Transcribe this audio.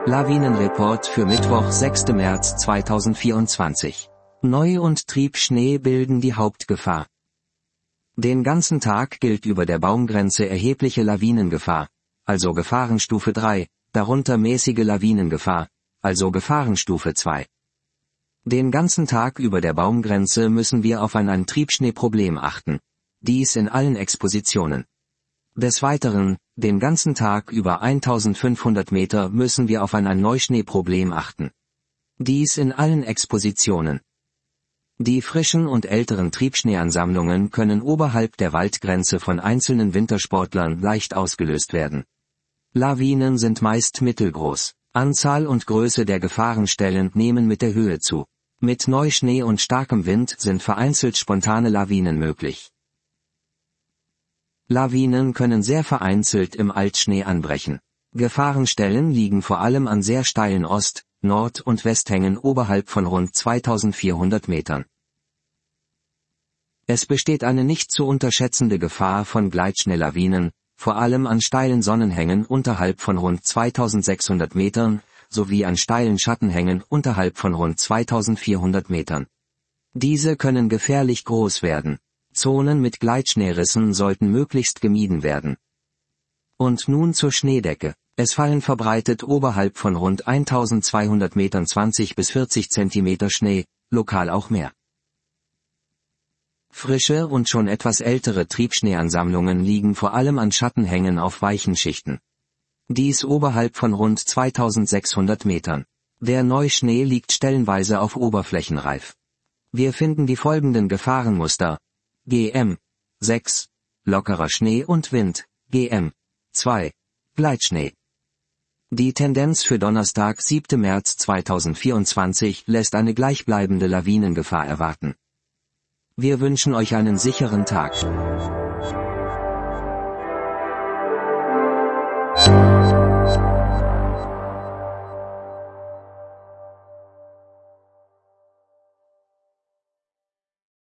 Lawinenreport für Mittwoch, 6. März 2024. Neu- und Triebschnee bilden die Hauptgefahr. Den ganzen Tag gilt über der Baumgrenze erhebliche Lawinengefahr, also Gefahrenstufe 3, darunter mäßige Lawinengefahr, also Gefahrenstufe 2. Den ganzen Tag über der Baumgrenze müssen wir auf ein Triebschneeproblem achten. Dies in allen Expositionen. Des Weiteren, den ganzen Tag über 1500 Meter müssen wir auf ein Neuschneeproblem achten. Dies in allen Expositionen. Die frischen und älteren Triebschneeansammlungen können oberhalb der Waldgrenze von einzelnen Wintersportlern leicht ausgelöst werden. Lawinen sind meist mittelgroß. Anzahl und Größe der Gefahrenstellen nehmen mit der Höhe zu. Mit Neuschnee und starkem Wind sind vereinzelt spontane Lawinen möglich. Lawinen können sehr vereinzelt im Altschnee anbrechen. Gefahrenstellen liegen vor allem an sehr steilen Ost-, Nord- und Westhängen oberhalb von rund 2400 Metern. Es besteht eine nicht zu unterschätzende Gefahr von Gleitschneelawinen, vor allem an steilen Sonnenhängen unterhalb von rund 2600 Metern, sowie an steilen Schattenhängen unterhalb von rund 2400 Metern. Diese können gefährlich groß werden. Zonen mit Gleitschneerissen sollten möglichst gemieden werden. Und nun zur Schneedecke. Es fallen verbreitet oberhalb von rund 1200 Metern 20 bis 40 Zentimeter Schnee, lokal auch mehr. Frische und schon etwas ältere Triebschneeansammlungen liegen vor allem an Schattenhängen auf weichen Schichten. Dies oberhalb von rund 2600 Metern. Der Neuschnee liegt stellenweise auf Oberflächenreif. Wir finden die folgenden Gefahrenmuster: GM 6, lockerer Schnee und Wind, GM 2, Gleitschnee. Die Tendenz für Donnerstag, 7. März 2024 lässt eine gleichbleibende Lawinengefahr erwarten. Wir wünschen euch einen sicheren Tag.